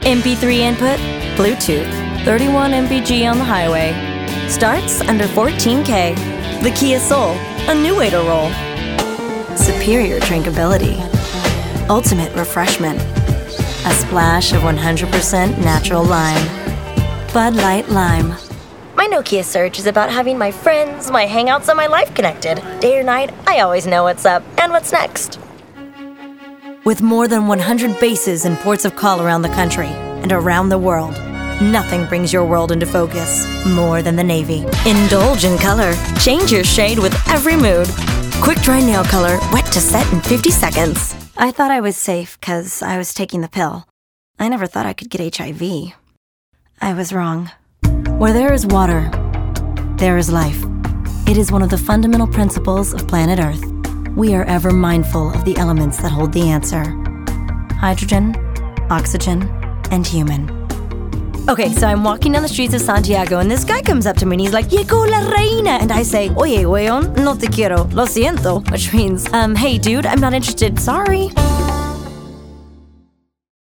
MP3 input, Bluetooth, 31 mpg on the highway. Starts under 14K. The Kia Soul, a new way to roll. Superior drinkability. Ultimate refreshment. A splash of 100% natural lime. Bud Light Lime. My Nokia Search is about having my friends, my hangouts, and my life connected. Day or night, I always know what's up and what's next. With more than 100 bases and ports of call around the country and around the world, nothing brings your world into focus more than the Navy. Indulge in color. Change your shade with every mood. Quick dry nail color, wet to set in 50 seconds. I thought I was safe because I was taking the pill. I never thought I could get HIV. I was wrong. Where there is water, there is life. It is one of the fundamental principles of planet Earth. We are ever mindful of the elements that hold the answer. Hydrogen, oxygen, and human. Okay, so I'm walking down the streets of Santiago and this guy comes up to me and he's like, "Llegó la reina!" And I say, "Oye, weón, no te quiero, lo siento." Which means, hey dude, I'm not interested, sorry.